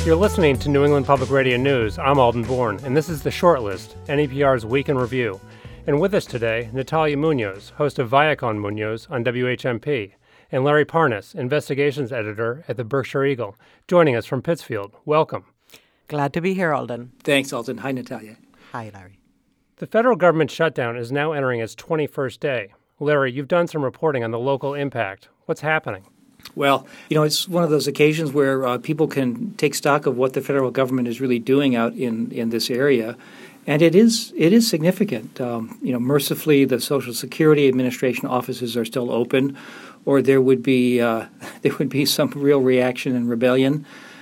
You're listening to New England Public Radio News. I'm Alden Bourne, and this is The Short List, NEPR's Week in Review. And with us today, Natalia Munoz, host of Viacom Munoz on WHMP, and Larry Parnas, investigations editor at the Berkshire Eagle, joining us from Pittsfield. Welcome. Glad to be here, Alden. Thanks, Alden. Hi, Natalia. Hi, Larry. The federal government shutdown is now entering its 21st day. Larry, you've done some reporting on the local impact. What's happening? Well, it's one of those occasions where people can take stock of what the federal government is really doing out in this area, and it is significant. Mercifully, the Social Security Administration offices are still open, or there would be some real reaction and rebellion.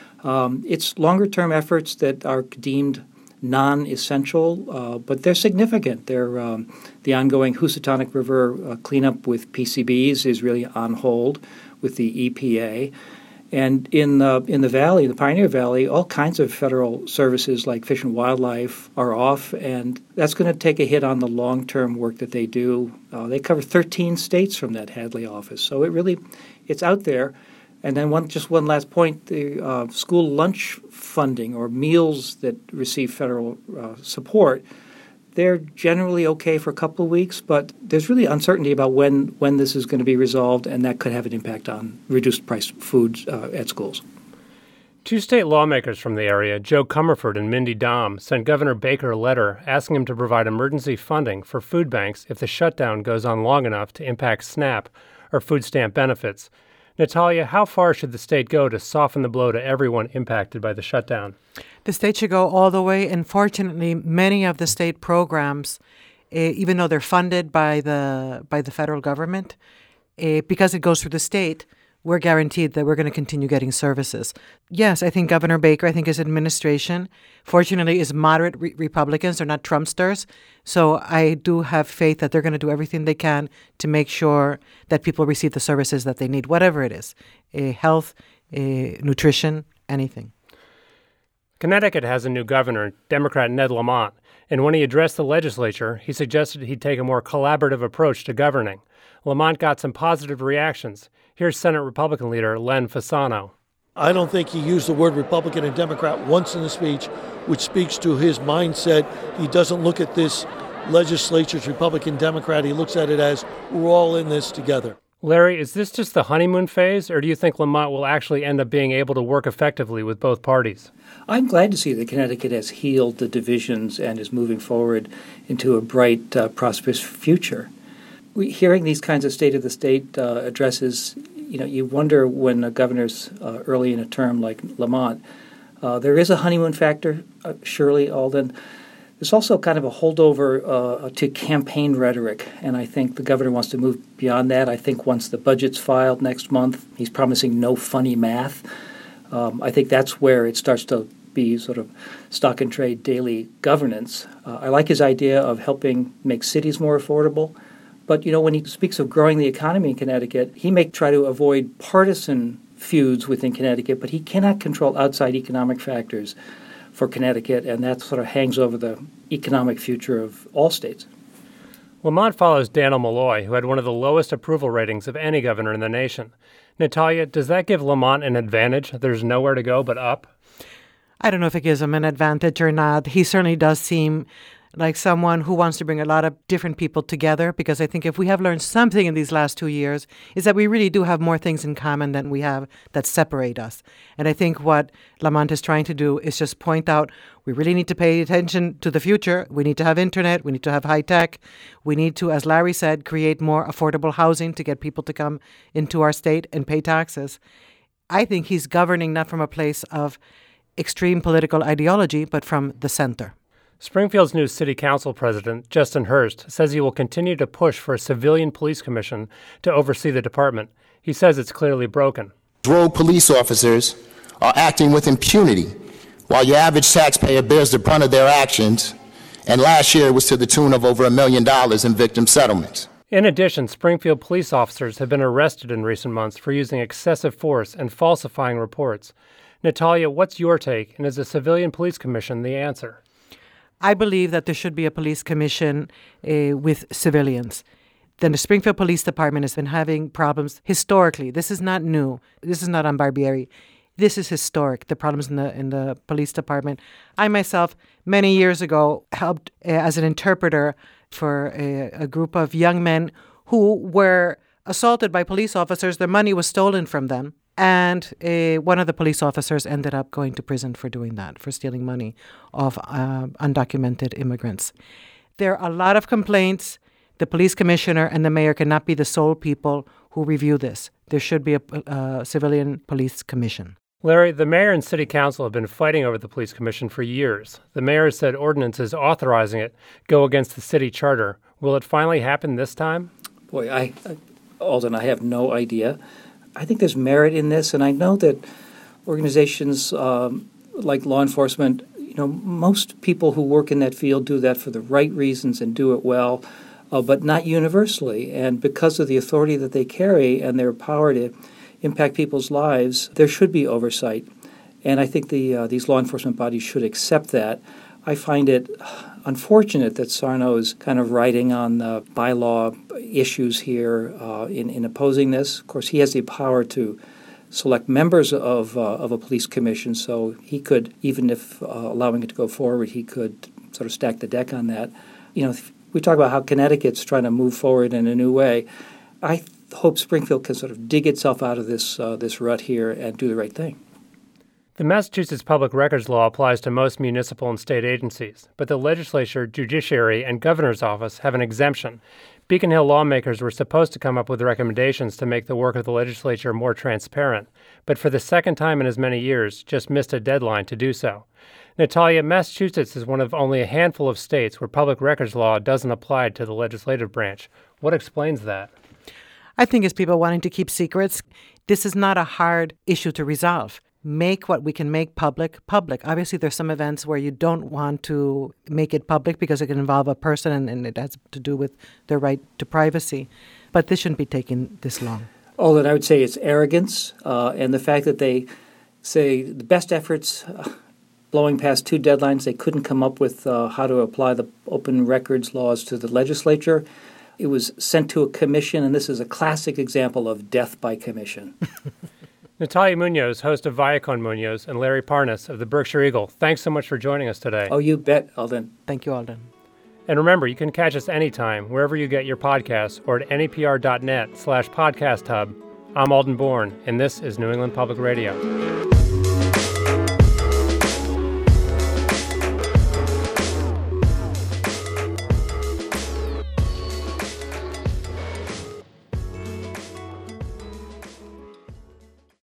It's longer-term efforts that are deemed non-essential, but they're significant. They're the ongoing Housatonic River cleanup with PCBs is really on hold with the EPA. And in the valley, the Pioneer Valley, all kinds of federal services like Fish and Wildlife are off, and that's going to take a hit on the long-term work that they do. They cover 13 states from that Hadley office, so it's out there. And then one last point, the school lunch funding or meals that receive federal support, they're generally okay for a couple of weeks, but there's really uncertainty about when this is going to be resolved, and that could have an impact on reduced price foods at schools. Two state lawmakers from the area, Joe Comerford and Mindy Dahm, sent Governor Baker a letter asking him to provide emergency funding for food banks if the shutdown goes on long enough to impact SNAP or food stamp benefits. Natalia, how far should the state go to soften the blow to everyone impacted by the shutdown? The state should go all the way. Unfortunately, many of the state programs, even though they're funded by the federal government, because it goes through the state, we're guaranteed that we're going to continue getting services. Yes, I think Governor Baker, his administration, fortunately, is moderate Republicans. They're not Trumpsters. So I do have faith that they're going to do everything they can to make sure that people receive the services that they need, whatever it is, health, nutrition, anything. Connecticut has a new governor, Democrat Ned Lamont, and when he addressed the legislature, he suggested he'd take a more collaborative approach to governing. Lamont got some positive reactions. Here's Senate Republican leader Len Fasano. I don't think he used the word Republican and Democrat once in the speech, which speaks to his mindset. He doesn't look at this legislature as Republican, Democrat. He looks at it as we're all in this together. Larry, is this just the honeymoon phase, or do you think Lamont will actually end up being able to work effectively with both parties? I'm glad to see that Connecticut has healed the divisions and is moving forward into a bright, prosperous future. Hearing these kinds of state of the state addresses, you wonder when a governor's early in a term like Lamont, there is a honeymoon factor, surely, Alden. There's also kind of a holdover to campaign rhetoric, and I think the governor wants to move beyond that. I think once the budget's filed next month, he's promising no funny math. I think that's where it starts to be sort of stock and trade daily governance. I like his idea of helping make cities more affordable. But, when he speaks of growing the economy in Connecticut, he may try to avoid partisan feuds within Connecticut, but he cannot control outside economic factors for Connecticut, and that sort of hangs over the economic future of all states. Lamont follows Dannel Malloy, who had one of the lowest approval ratings of any governor in the nation. Natalia, does that give Lamont an advantage? There's nowhere to go but up? I don't know if it gives him an advantage or not. He certainly does seem like someone who wants to bring a lot of different people together, because I think if we have learned something in these last 2 years is that we really do have more things in common than we have that separate us. And I think what Lamont is trying to do is just point out we really need to pay attention to the future. We need to have internet. We need to have high tech. We need to, as Larry said, create more affordable housing to get people to come into our state and pay taxes. I think he's governing not from a place of extreme political ideology, but from the center. Springfield's new city council president, Justin Hurst, says he will continue to push for a civilian police commission to oversee the department. He says it's clearly broken. Rogue police officers are acting with impunity, while your average taxpayer bears the brunt of their actions, and last year it was to the tune of over $1 million in victim settlements. In addition, Springfield police officers have been arrested in recent months for using excessive force and falsifying reports. Natalia, what's your take, and is a civilian police commission the answer? I believe that there should be a police commission with civilians. Then the Springfield Police Department has been having problems historically. This is not new. This is not on Barbieri. This is historic, the problems in the police department. I myself, many years ago, helped as an interpreter for a group of young men who were assaulted by police officers. Their money was stolen from them. And one of the police officers ended up going to prison for doing that, for stealing money of undocumented immigrants. There are a lot of complaints. The police commissioner and the mayor cannot be the sole people who review this. There should be a civilian police commission. Larry, the mayor and city council have been fighting over the police commission for years. The mayor has said ordinances authorizing it go against the city charter. Will it finally happen this time? Boy, Alden, I have no idea. I think there's merit in this, and I know that organizations like law enforcement, most people who work in that field do that for the right reasons and do it well, but not universally. And because of the authority that they carry and their power to impact people's lives, there should be oversight. And I think these law enforcement bodies should accept that. I find it unfortunate that Sarno is kind of riding on the bylaw issues here in opposing this. Of course, he has the power to select members of a police commission, so he could, even if allowing it to go forward, he could sort of stack the deck on that. If we talk about how Connecticut's trying to move forward in a new way, I hope Springfield can sort of dig itself out of this rut here and do the right thing. The Massachusetts Public Records Law applies to most municipal and state agencies, but the legislature, judiciary, and governor's office have an exemption. Beacon Hill lawmakers were supposed to come up with recommendations to make the work of the legislature more transparent, but for the second time in as many years, just missed a deadline to do so. Natalia, Massachusetts is one of only a handful of states where public records law doesn't apply to the legislative branch. What explains that? I think it's people wanting to keep secrets. This is not a hard issue to resolve. Make what we can make public. Obviously, there's some events where you don't want to make it public because it can involve a person and it has to do with their right to privacy. But this shouldn't be taking this long. Oh, then I would say it's arrogance and the fact that they say the best efforts, blowing past 2 deadlines, they couldn't come up with how to apply the open records laws to the legislature. It was sent to a commission, and this is a classic example of death by commission. Natalia Munoz, host of Viacom Munoz, and Larry Parnas of the Berkshire Eagle, thanks so much for joining us today. Oh, you bet, Alden. Thank you, Alden. And remember, you can catch us anytime, wherever you get your podcasts, or at nepr.net/podcast hub. I'm Alden Bourne, and this is New England Public Radio.